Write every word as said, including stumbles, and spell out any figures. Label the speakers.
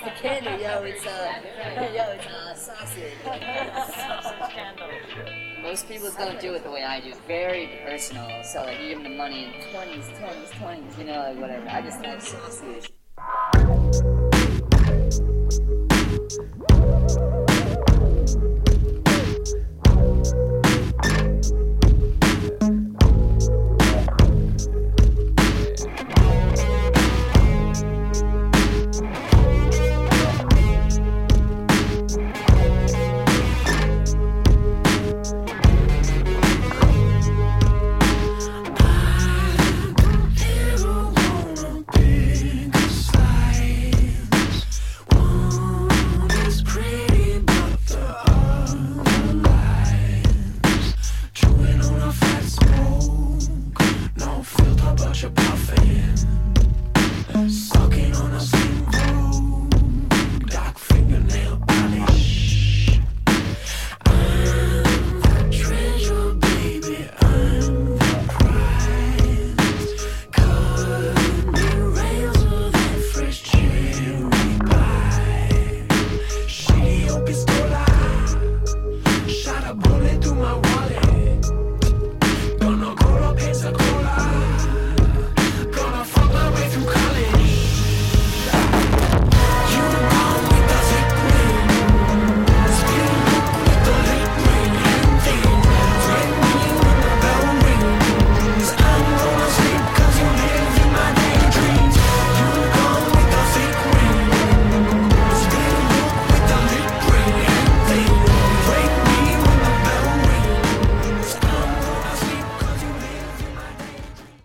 Speaker 1: the candle, yo, it's uh, yo, it's uh, sausage.
Speaker 2: Sausage candle.
Speaker 1: Most people don't do it the way I do. Very personal. So like you give them the money in twenties, tens, twenties, you know, like whatever. I just like sausage.
Speaker 3: Sucking on a sling